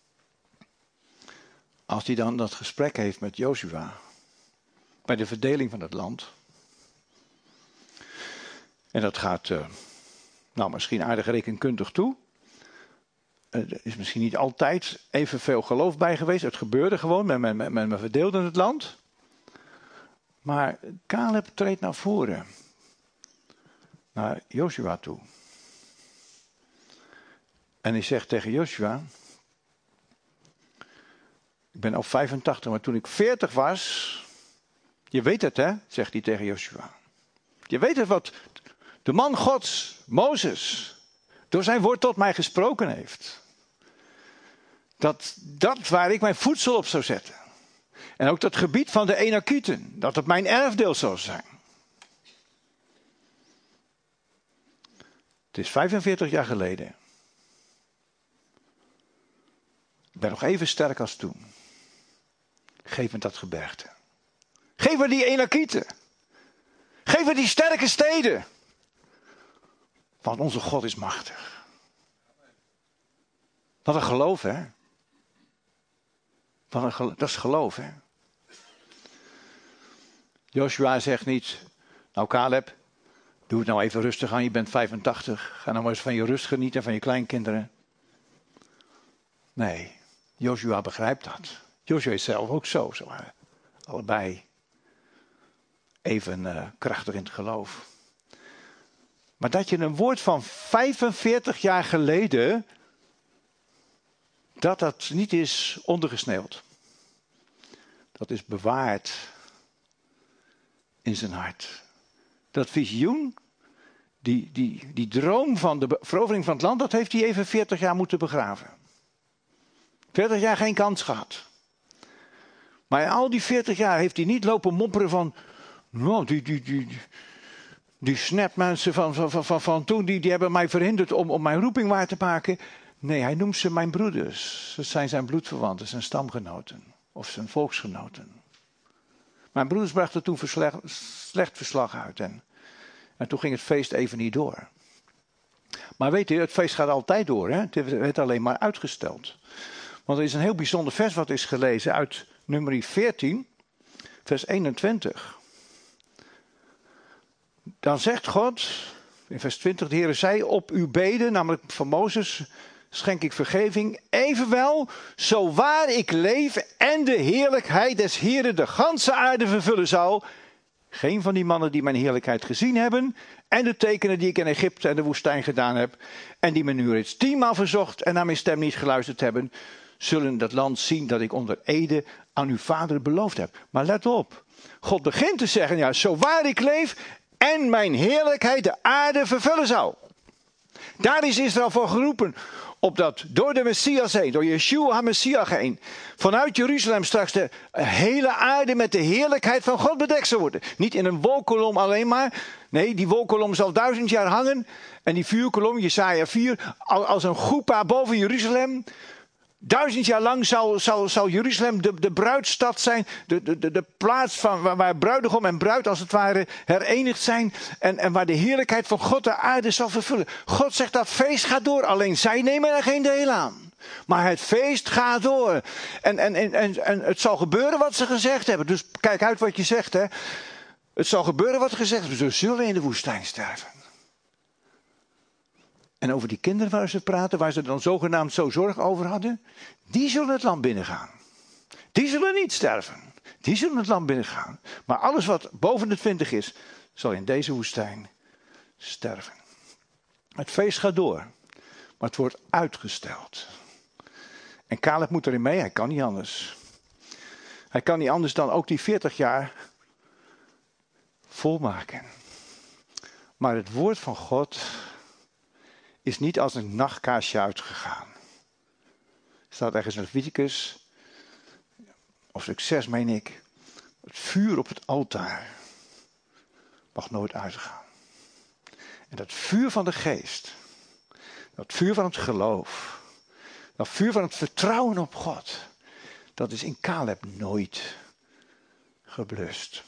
Als hij dan dat gesprek heeft met Joshua bij de verdeling van het land. En dat gaat, uh, nou misschien aardig rekenkundig toe. Uh, er is misschien niet altijd evenveel geloof bij geweest. Het gebeurde gewoon, men, men, men, men verdeelde het land. Maar Caleb treedt naar voren. Naar Joshua toe. En hij zegt tegen Joshua, ik ben al vijfentachtig, maar toen ik veertig was, je weet het hè, zegt hij tegen Joshua. Je weet het wat de man Gods, Mozes, door zijn woord tot mij gesproken heeft. Dat, dat waar ik mijn voedsel op zou zetten. En ook dat gebied van de Enakieten, dat het mijn erfdeel zou zijn. Het is vijfenveertig jaar geleden. Ik ben nog even sterk als toen. Geef me dat gebergte. Geef me die Enakieten. Geef me die sterke steden. Want onze God is machtig. Wat een geloof, hè? Wat een geloof, dat is geloof, hè? Joshua zegt niet, nou Caleb, doe het nou even rustig aan, je bent vijfentachtig. Ga nou maar eens van je rust genieten, van je kleinkinderen. Nee, Joshua begrijpt dat. Joshua is zelf ook zo, zo allebei even uh, krachtig in het geloof. Maar dat je een woord van vijfenveertig jaar geleden, dat dat niet is ondergesneeuwd. Dat is bewaard in zijn hart. Dat visioen, die, die, die droom van de verovering van het land, dat heeft hij even veertig jaar moeten begraven. veertig jaar geen kans gehad. Maar in al die veertig jaar heeft hij niet lopen mopperen van, nou, die, die, die, die, die snapmensen van, van, van, van, van toen, die, die hebben mij verhinderd om, om mijn roeping waar te maken. Nee, hij noemt ze mijn broeders. Dat zijn zijn bloedverwanten, zijn stamgenoten of zijn volksgenoten. Mijn broeders brachten toen verslecht, slecht verslag uit en, en toen ging het feest even niet door. Maar weet u, het feest gaat altijd door, hè? Het werd alleen maar uitgesteld. Want er is een heel bijzonder vers wat is gelezen uit Numeri veertien, vers eenentwintig. Dan zegt God, in vers twintig, de Heere zei op uw beden, namelijk van Mozes, schenk ik vergeving, evenwel, zo waar ik leef en de heerlijkheid des Heeren de ganse aarde vervullen zal. Geen van die mannen die mijn heerlijkheid gezien hebben en de tekenen die ik in Egypte en de woestijn gedaan heb en die me nu reeds tienmaal verzocht en naar mijn stem niet geluisterd hebben, zullen dat land zien dat ik onder ede aan uw vader beloofd heb. Maar let op, God begint te zeggen, ja, zo waar ik leef en mijn heerlijkheid de aarde vervullen zal. Daar is Israël voor geroepen, opdat door de Messias heen, door Yeshua HaMessiah heen, vanuit Jeruzalem straks de hele aarde met de heerlijkheid van God bedekt zal worden. Niet in een wolkolom alleen maar. Nee, die wolkolom zal duizend jaar hangen. En die vuurkolom, Jesaja vier, als een goepa boven Jeruzalem. Duizend jaar lang zal, zal, zal Jeruzalem de, de bruidstad zijn. De, de, de, de plaats van, waar, waar bruidegom en bruid als het ware herenigd zijn. En, en waar de heerlijkheid van God de aarde zal vervullen. God zegt dat feest gaat door. Alleen zij nemen er geen deel aan. Maar het feest gaat door. En, en, en, en, en het zal gebeuren wat ze gezegd hebben. Dus kijk uit wat je zegt. Hè. Het zal gebeuren wat gezegd is. We zullen in de woestijn sterven. En over die kinderen waar ze praten, waar ze dan zogenaamd zo zorg over hadden, die zullen het land binnengaan. Die zullen niet sterven. Die zullen het land binnengaan. Maar alles wat boven de twintig is, zal in deze woestijn sterven. Het feest gaat door, maar het wordt uitgesteld. En Caleb moet erin mee, hij kan niet anders. Hij kan niet anders dan ook die veertig jaar volmaken. Maar het woord van God is niet als een nachtkaarsje uitgegaan. Er staat ergens in Leviticus, of succes meen ik, het vuur op het altaar mag nooit uitgaan. En dat vuur van de geest, dat vuur van het geloof, dat vuur van het vertrouwen op God, dat is in Caleb nooit geblust.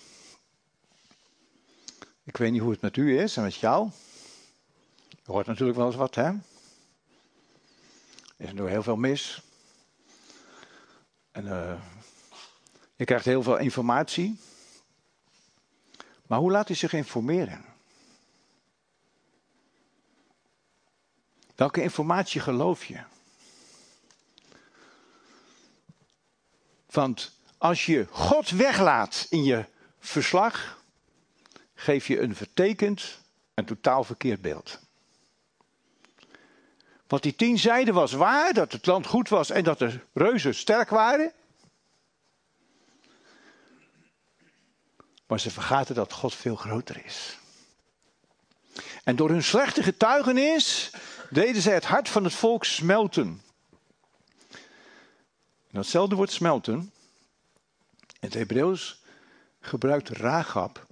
Ik weet niet hoe het met u is en met jou. Je hoort natuurlijk wel eens wat, hè? Er is er heel veel mis. En uh, je krijgt heel veel informatie. Maar hoe laat je zich informeren? Welke informatie geloof je? Want als je God weglaat in je verslag, geef je een vertekend en totaal verkeerd beeld. Wat die tien zeiden was waar, dat het land goed was en dat de reuzen sterk waren. Maar ze vergaten dat God veel groter is. En door hun slechte getuigenis deden zij het hart van het volk smelten. En datzelfde woord smelten, in het Hebreeuws gebruikt Rahab,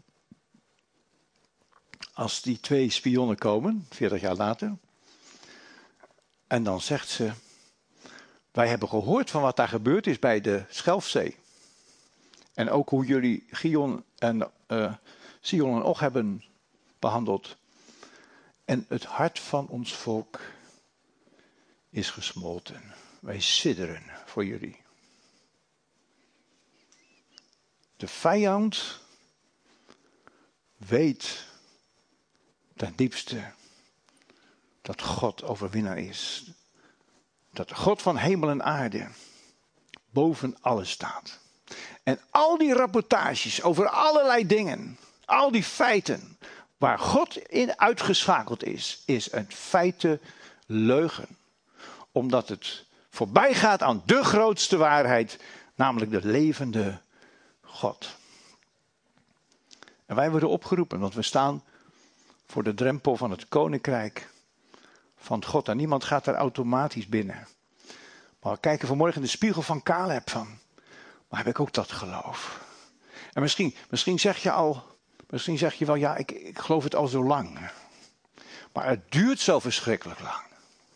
als die twee spionnen komen, veertig jaar later. En dan zegt ze, wij hebben gehoord van wat daar gebeurd is bij de Schelfzee. En ook hoe jullie Gion en uh, Sion en Og hebben behandeld. En het hart van ons volk is gesmolten. Wij sidderen voor jullie. De vijand weet ten diepste dat God overwinnaar is. Dat de God van hemel en aarde boven alles staat. En al die rapportages over allerlei dingen, al die feiten waar God in uitgeschakeld is, is een feite leugen. Omdat het voorbij gaat aan de grootste waarheid, namelijk de levende God. En wij worden opgeroepen, want we staan voor de drempel van het koninkrijk van God. En niemand gaat daar automatisch binnen. Maar we kijken vanmorgen in de spiegel van Caleb van, maar heb ik ook dat geloof? En misschien, misschien zeg je al, misschien zeg je wel, ja, ik, ik geloof het al zo lang. Maar het duurt zo verschrikkelijk lang.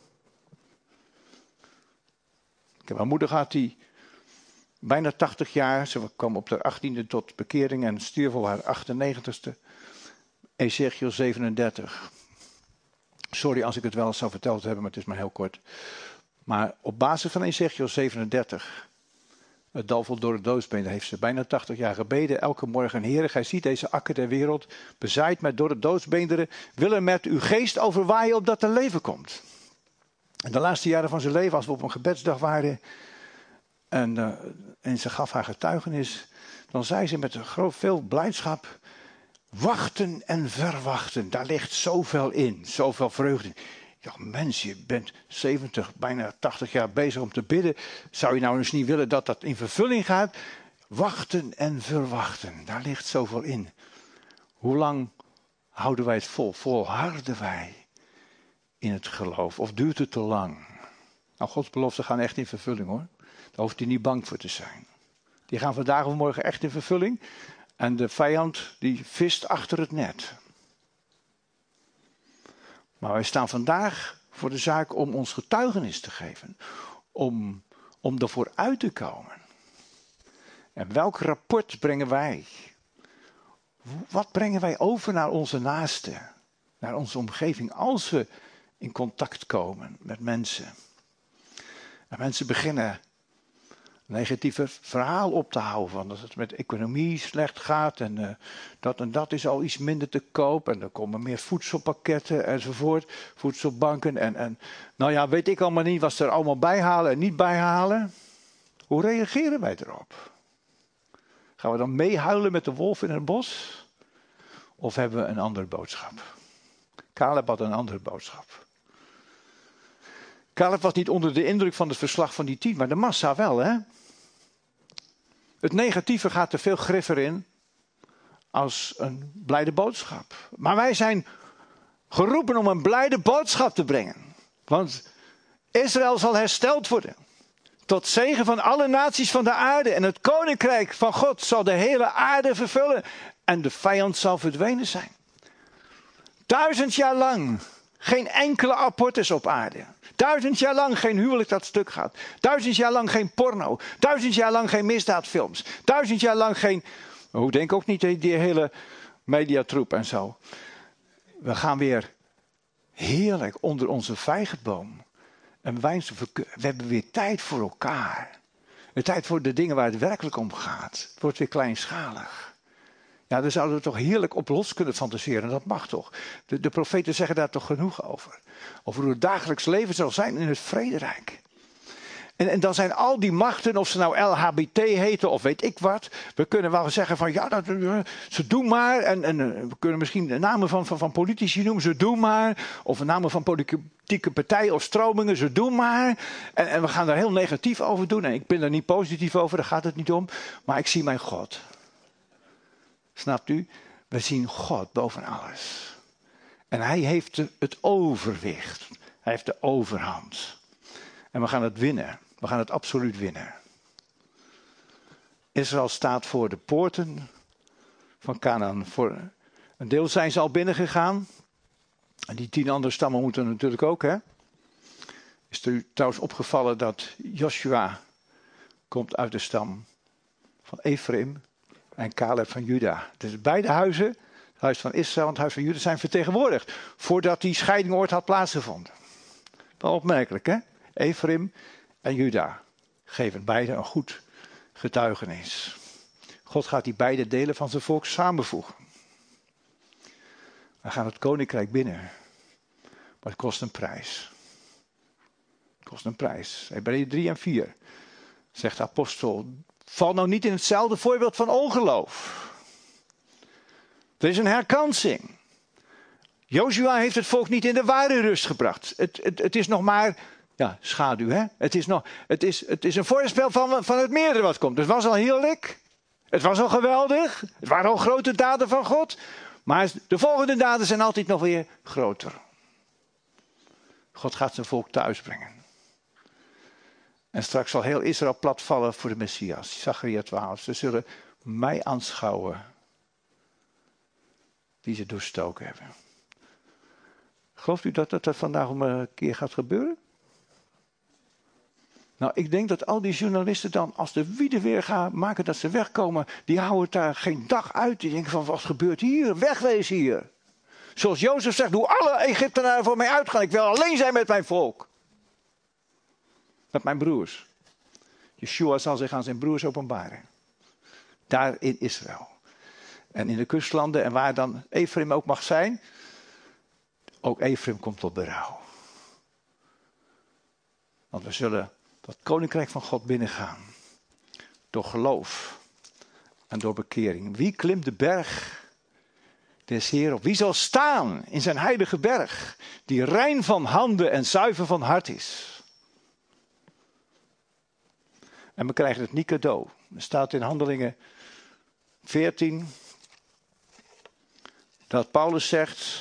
Ik heb een moeder gehad die bijna tachtig jaar, ze kwam op de achttiende tot bekering en stierf op haar achtennegentigste. Ezechiel zevenendertig. Sorry als ik het wel eens zou verteld hebben, maar het is maar heel kort. Maar op basis van Ezechiel zevenendertig, het dal vol door de doodsbeenderen, heeft ze bijna tachtig jaar gebeden. Elke morgen, Heere, gij ziet deze akker der wereld, bezaaid met door de doodsbeenderen, wil er met uw geest overwaaien opdat er leven komt. En de laatste jaren van zijn leven, als we op een gebedsdag waren, en, uh, en ze gaf haar getuigenis, dan zei ze met een groot veel blijdschap, wachten en verwachten, daar ligt zoveel in, zoveel vreugde in. Ik dacht, mens, je bent zeventig, bijna tachtig jaar bezig om te bidden. Zou je nou eens niet willen dat dat in vervulling gaat? Wachten en verwachten, daar ligt zoveel in. Hoe lang houden wij het vol? Volharden wij in het geloof? Of duurt het te lang? Nou, Gods beloften gaan echt in vervulling, hoor. Daar hoeft u niet bang voor te zijn. Die gaan vandaag of morgen echt in vervulling. En de vijand die vist achter het net. Maar wij staan vandaag voor de zaak om ons getuigenis te geven. Om, om ervoor uit te komen. En welk rapport brengen wij? Wat brengen wij over naar onze naasten? Naar onze omgeving als we in contact komen met mensen. En mensen beginnen negatieve verhaal op te houden. Van dat het met economie slecht gaat. En uh, dat en dat is al iets minder te koop. En er komen meer voedselpakketten enzovoort. Voedselbanken. En, en nou ja, weet ik allemaal niet wat ze er allemaal bij halen en niet bij halen. Hoe reageren wij erop? Gaan we dan meehuilen met de wolf in het bos? Of hebben we een andere boodschap? Caleb had een andere boodschap. Caleb was niet onder de indruk van het verslag van die tien, maar de massa wel, hè? Het negatieve gaat er veel griffer in als een blijde boodschap. Maar wij zijn geroepen om een blijde boodschap te brengen. Want Israël zal hersteld worden. Tot zegen van alle naties van de aarde. En het koninkrijk van God zal de hele aarde vervullen. En de vijand zal verdwenen zijn. Duizend jaar lang geen enkele abortus op aarde. Duizend jaar lang geen huwelijk dat stuk gaat. Duizend jaar lang geen porno. Duizend jaar lang geen misdaadfilms. Duizend jaar lang geen... Hoe denk ook niet die, die hele mediatroep en zo. We gaan weer heerlijk onder onze vijgenboom. En we hebben weer tijd voor elkaar. De tijd voor de dingen waar het werkelijk om gaat. Het wordt weer kleinschalig. Ja, daar zouden we toch heerlijk op los kunnen fantaseren. Dat mag toch. De, de profeten zeggen daar toch genoeg over. Over hoe het dagelijks leven zal zijn in het vrederijk. En, en dan zijn al die machten, of ze nou L H B T heten of weet ik wat. We kunnen wel zeggen van ja, dat, ze doen maar. En, en we kunnen misschien de namen van, van, van politici noemen, ze doen maar. Of de namen van politieke partijen of stromingen, ze doen maar. En, en we gaan daar heel negatief over doen. En ik ben daar niet positief over, daar gaat het niet om. Maar ik zie mijn God. Snapt u? We zien God boven alles. En hij heeft het overwicht. Hij heeft de overhand. En we gaan het winnen. We gaan het absoluut winnen. Israël staat voor de poorten van Canaan. Voor een deel zijn ze al binnengegaan. En die tien andere stammen moeten natuurlijk ook, hè? Is er u trouwens opgevallen dat Joshua komt uit de stam van Ephraim en Caleb van Juda. Dus beide huizen, het huis van Israël en het huis van Juda, zijn vertegenwoordigd. Voordat die scheiding ooit had plaatsgevonden. Wel opmerkelijk, hè? Ephraim en Juda geven beide een goed getuigenis. God gaat die beide delen van zijn volk samenvoegen. We gaan het koninkrijk binnen. Maar het kost een prijs. Het kost een prijs. Hebreeën drie en vier zegt de apostel: val nou niet in hetzelfde voorbeeld van ongeloof. Er is een herkansing. Jozua heeft het volk niet in de ware rust gebracht. Het, het, het is nog maar, ja, schaduw, hè. Het is, nog, het is, het is een voorspel van, van het meerdere wat komt. Het was al heerlijk. Het was al geweldig. Het waren al grote daden van God. Maar de volgende daden zijn altijd nog weer groter. God gaat zijn volk thuisbrengen. En straks zal heel Israël platvallen voor de Messias. Zacharia twaalf. Ze zullen mij aanschouwen. Die ze doorstoken hebben. Gelooft u dat dat, dat vandaag om een keer gaat gebeuren? Nou, ik denk dat al die journalisten dan, als de wieden weer gaan maken dat ze wegkomen, die houden het daar geen dag uit. Die denken van, wat gebeurt hier? Wegwezen hier. Zoals Jozef zegt, doe alle Egyptenaren voor mij uitgaan. Ik wil alleen zijn met mijn volk. Met mijn broers. Yeshua zal zich aan zijn broers openbaren. Daar in Israël. En in de kustlanden en waar dan Ephraim ook mag zijn. Ook Ephraim komt tot berouw. Want we zullen dat koninkrijk van God binnengaan. Door geloof. En door bekering. Wie klimt de berg des Heeren op? Wie zal staan in zijn heilige berg? Die rein van handen en zuiver van hart is. En we krijgen het niet cadeau. Er staat in Handelingen veertien. Dat Paulus zegt.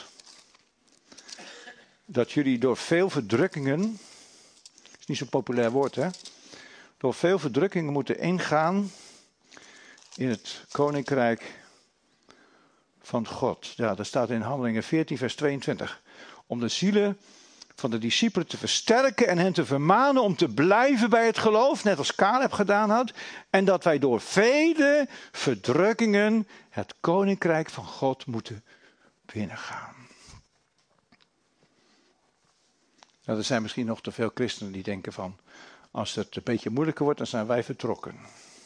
Dat jullie door veel verdrukkingen. Is niet zo'n populair woord, hè? Door veel verdrukkingen moeten ingaan. In het koninkrijk van God. Ja, dat staat in Handelingen veertien vers tweeëntwintig. Om de zielen van de discipelen te versterken en hen te vermanen om te blijven bij het geloof, net als Caleb gedaan had. En dat wij door vele verdrukkingen het koninkrijk van God moeten binnengaan. Nou, er zijn misschien nog te veel christenen die denken van, Als het een beetje moeilijker wordt, dan zijn wij vertrokken.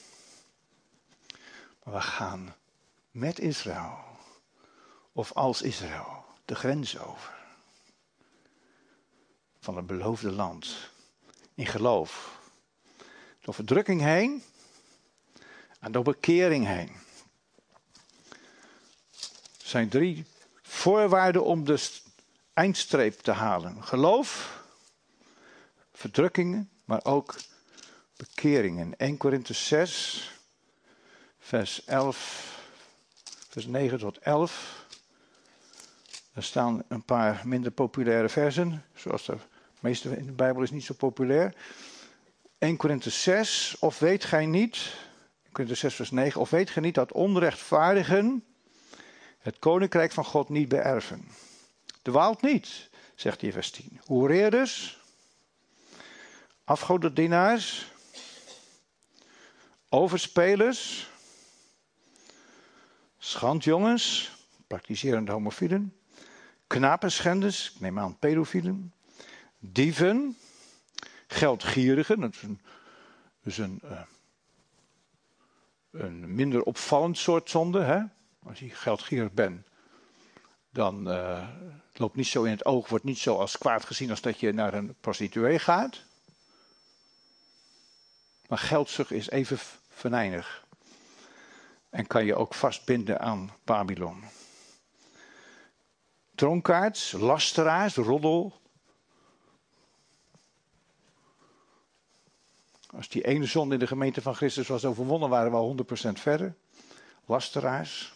Maar we gaan met Israël, of als Israël, de grens over. Van het beloofde land. In geloof. Door verdrukking heen. En door bekering heen. Er zijn drie voorwaarden om de eindstreep te halen. Geloof, verdrukkingen, maar ook bekeringen. Eerste Korinthe zes, vers elf, vers negen tot elf. Er staan een paar minder populaire versen, zoals de meeste in de Bijbel is niet zo populair. Eerste Korinthe zes, of weet gij niet, Eerste Korinthe zes vers negen, of weet gij niet dat onrechtvaardigen het koninkrijk van God niet beërven. Dwaalt niet, zegt hij vers tien. Hoereerders, afgodendienaars, overspelers, schandjongens, praktiserende homofielen, knapenschenders, ik neem aan pedofielen, dieven, geldgierigen, dat is een, dus een, uh, een minder opvallend soort zonde, hè? Als je geldgierig bent, dan uh, het loopt niet zo in het oog, wordt niet zo als kwaad gezien als dat je naar een prostituee gaat. Maar geldzucht is even venijnig. En kan je ook vastbinden aan Babylon. Dronkaards, lasteraars, roddel. Als die ene zonde in de gemeente van Christus was overwonnen, waren we al honderd procent verder. Lasteraars.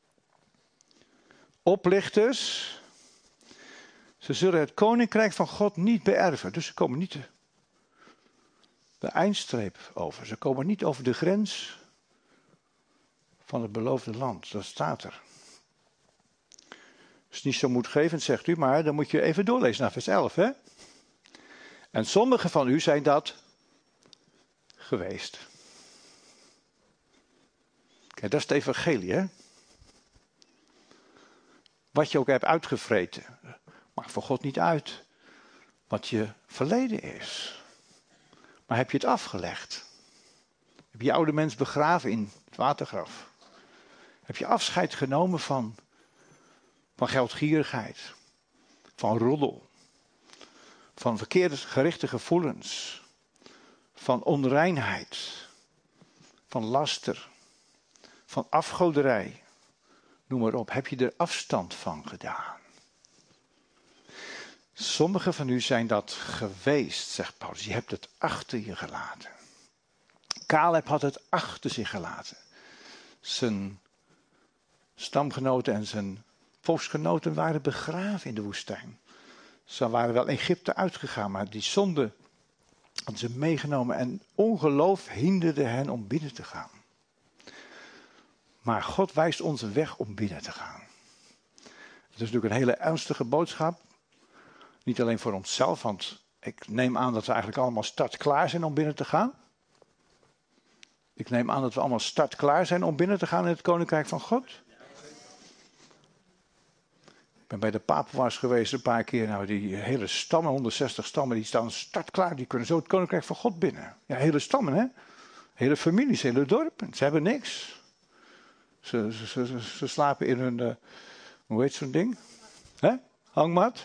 Oplichters. Ze zullen het koninkrijk van God niet beërven. Dus ze komen niet de eindstreep over. Ze komen niet over de grens van het beloofde land. Dat staat er. Dat is niet zo moedgevend, zegt u, maar dan moet je even doorlezen naar vers elf. Hè? En sommigen van u zijn dat geweest. Kijk, dat is het evangelie, hè? Wat je ook hebt uitgevreten. Maakt voor God niet uit wat je verleden is. Maar heb je het afgelegd? Heb je je oude mens begraven in het watergraf? Heb je afscheid genomen van, van geldgierigheid? Van roddel? Van verkeerde gerichte gevoelens? Van onreinheid? Van laster? Van afgoderij? Noem maar op. Heb je er afstand van gedaan? Sommigen van u zijn dat geweest, zegt Paulus. Je hebt het achter je gelaten. Caleb had het achter zich gelaten. Zijn stamgenoten en zijn volksgenoten waren begraven in de woestijn. Ze waren wel Egypte uitgegaan, maar die zonde hadden ze meegenomen. En ongeloof hinderde hen om binnen te gaan. Maar God wijst ons een weg om binnen te gaan. Het is natuurlijk een hele ernstige boodschap. Niet alleen voor onszelf, want ik neem aan dat we eigenlijk allemaal startklaar zijn om binnen te gaan. Ik neem aan dat we allemaal startklaar zijn om binnen te gaan in het Koninkrijk van God. Ik ben bij de Papua's geweest een paar keer. Nou, die hele stammen, honderdzestig stammen, die staan startklaar. Die kunnen zo het Koninkrijk van God binnen. Ja, hele stammen, hè. Hele families, hele dorpen. Ze hebben niks. Ze, ze, ze, ze slapen in hun, uh, hoe heet zo'n ding? Hè? Hangmat.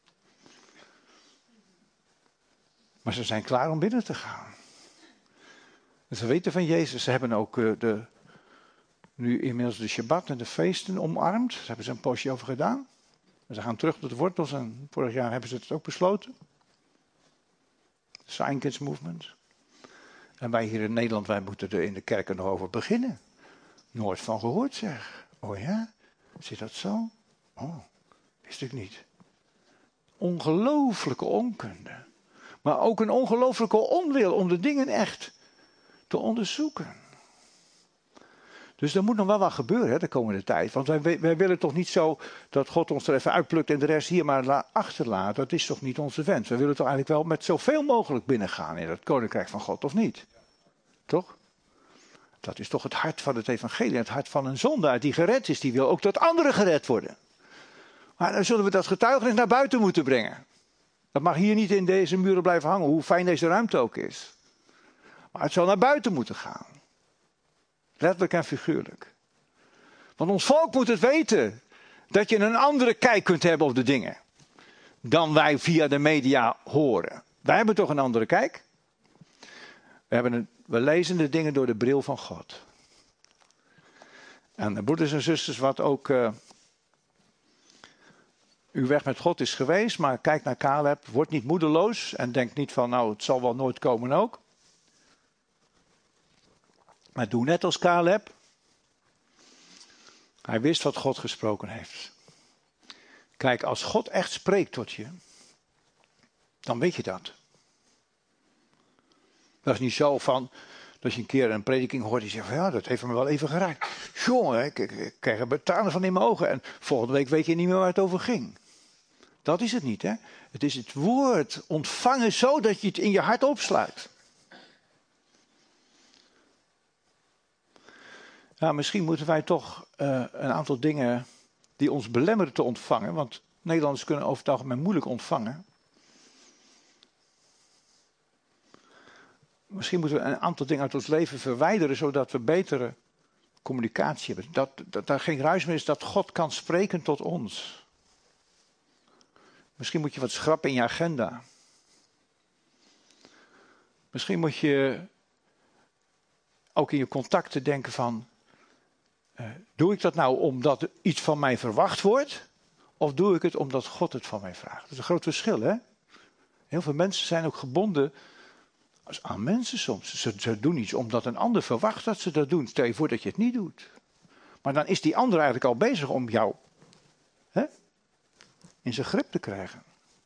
Maar ze zijn klaar om binnen te gaan. En ze weten van Jezus. Ze hebben ook uh, de, nu inmiddels de Shabbat en de feesten omarmd. Daar hebben ze een poosje over gedaan. En ze gaan terug tot de wortels en vorig jaar hebben ze het ook besloten. De Sign Kids Movement. En wij hier in Nederland, wij moeten er in de kerken nog over beginnen. Nooit van gehoord zeg. Oh ja? Zit dat zo? Oh, wist ik niet. Ongelooflijke onkunde. Maar ook een ongelooflijke onwil om de dingen echt te onderzoeken. Dus er moet nog wel wat gebeuren hè, de komende tijd. Want wij, wij willen toch niet zo dat God ons er even uitplukt en de rest hier maar la- achterlaat. Dat is toch niet onze wens. We willen toch eigenlijk wel met zoveel mogelijk binnengaan in het Koninkrijk van God, of niet? Toch? Dat is toch het hart van het evangelie. Het hart van een zondaar die gered is. Die wil ook dat anderen gered worden. Maar dan zullen we dat getuigenis naar buiten moeten brengen. Dat mag hier niet in deze muren blijven hangen. Hoe fijn deze ruimte ook is. Maar het zal naar buiten moeten gaan. Letterlijk en figuurlijk. Want ons volk moet het weten. Dat je een andere kijk kunt hebben op de dingen. Dan wij via de media horen. Wij hebben toch een andere kijk? We, hebben een, we lezen de dingen door de bril van God. En broeders en zusters, wat ook uh, uw weg met God is geweest, maar kijk naar Caleb, word niet moedeloos en denk niet van nou het zal wel nooit komen ook. Maar doe net als Caleb. Hij wist wat God gesproken heeft. Kijk, als God echt spreekt tot je, dan weet je dat. Dat is niet zo van, dat je een keer een prediking hoort die zegt van ja, dat heeft me wel even geraakt. Jongen, ik, ik, ik krijg er tranen van in mijn ogen en volgende week weet je niet meer waar het over ging. Dat is het niet, hè. Het is het woord ontvangen zo dat je het in je hart opsluit. Ja, misschien moeten wij toch uh, een aantal dingen die ons belemmeren te ontvangen, want Nederlanders kunnen over het algemeen moeilijk ontvangen. Misschien moeten we een aantal dingen uit ons leven verwijderen, zodat we betere communicatie hebben. Dat, dat er geen ruis meer is, dat God kan spreken tot ons. Misschien moet je wat schrappen in je agenda. Misschien moet je ook in je contacten denken van, uh, doe ik dat nou omdat iets van mij verwacht wordt? Of doe ik het omdat God het van mij vraagt? Dat is een groot verschil, hè? Heel veel mensen zijn ook gebonden aan mensen soms. Ze, ze doen iets omdat een ander verwacht dat ze dat doen. Stel je voor dat je het niet doet. Maar dan is die ander eigenlijk al bezig om jou hè, in zijn grip te krijgen.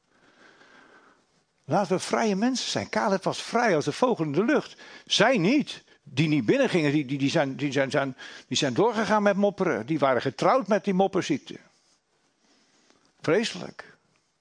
Laten we vrije mensen zijn. Caleb was vrij als een vogel in de lucht. Zij niet. Die niet binnengingen, die, die, die, zijn, die, zijn, zijn, die zijn doorgegaan met mopperen. Die waren getrouwd met die mopperziekte. Vreselijk.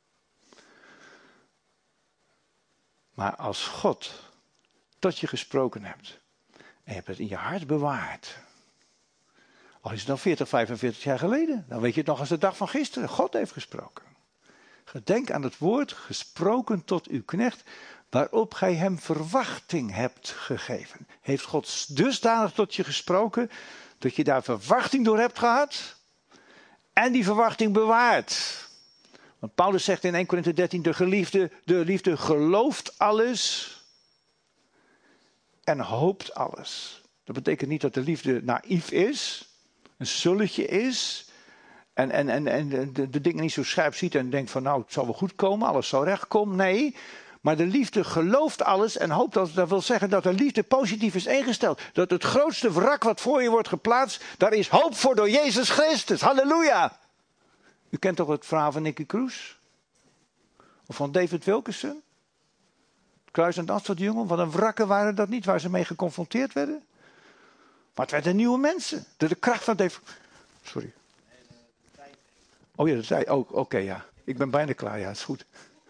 Maar als God tot je gesproken hebt en je hebt het in je hart bewaard. Al is het dan veertig, vijfenveertig jaar geleden. Dan weet je het nog als de dag van gisteren. God heeft gesproken. Gedenk aan het woord gesproken tot uw knecht, waarop gij hem verwachting hebt gegeven. Heeft God dusdanig tot je gesproken, dat je daar verwachting door hebt gehad en die verwachting bewaart. Want Paulus zegt in Eerste Korinthe dertien, de geliefde, de liefde gelooft alles en hoopt alles. Dat betekent niet dat de liefde naïef is, een sulletje is en, en, en, en de, de dingen niet zo scherp ziet en denkt van nou het zal wel goed komen, alles zal recht komen. Nee, maar de liefde gelooft alles en hoopt alles. Dat wil zeggen dat de liefde positief is ingesteld. Dat het grootste wrak wat voor je wordt geplaatst, daar is hoop voor door Jezus Christus. Halleluja! U kent toch het verhaal van Nicky Cruz? Of van David Wilkerson? Het kruis aan het Amsterdam, wat een wrakken waren dat niet, waar ze mee geconfronteerd werden. Maar het werden nieuwe mensen. Door de kracht van David... Sorry. Oh ja, dat zei ook. Oké, okay, ja. Ik ben bijna klaar, ja, het is goed.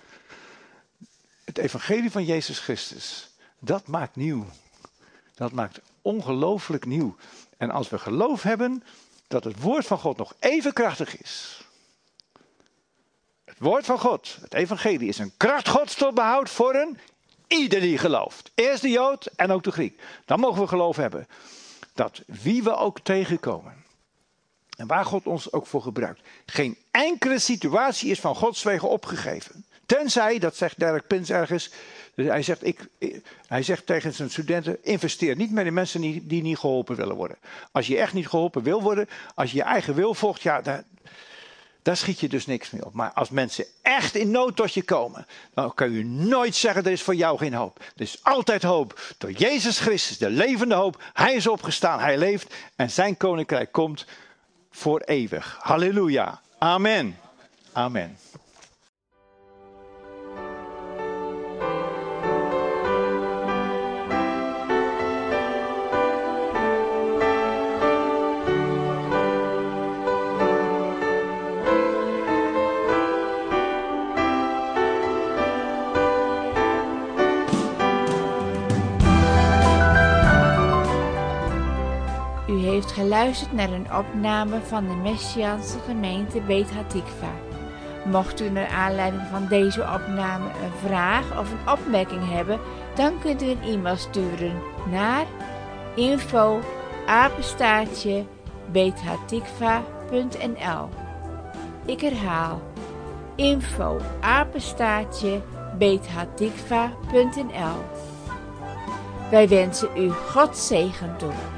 Het evangelie van Jezus Christus, dat maakt nieuw. Dat maakt ongelooflijk nieuw. En als we geloof hebben dat het woord van God nog even krachtig is. Het woord van God, het evangelie, is een kracht Gods tot behoud voor een ieder die gelooft. Eerst de Jood en ook de Griek. Dan mogen we geloof hebben dat wie we ook tegenkomen en waar God ons ook voor gebruikt, geen enkele situatie is van Gods wegen opgegeven. Tenzij, dat zegt Derek Pins ergens, hij zegt, ik, hij zegt tegen zijn studenten, investeer niet meer in mensen die, die niet geholpen willen worden. Als je echt niet geholpen wil worden, als je je eigen wil volgt, ja, daar, daar schiet je dus niks mee op. Maar als mensen echt in nood tot je komen, dan kun je nooit zeggen, er is voor jou geen hoop. Er is altijd hoop. Door Jezus Christus, de levende hoop. Hij is opgestaan, hij leeft en zijn koninkrijk komt voor eeuwig. Halleluja. Amen. Amen. U heeft geluisterd naar een opname van de Messiaanse gemeente Beit Hatikva. Mocht u naar aanleiding van deze opname een vraag of een opmerking hebben, dan kunt u een e-mail sturen naar info apenstaartje bethatikva punt n l. Ik herhaal info apenstaartje bethatikva punt n l. Wij wensen u God zegen toe.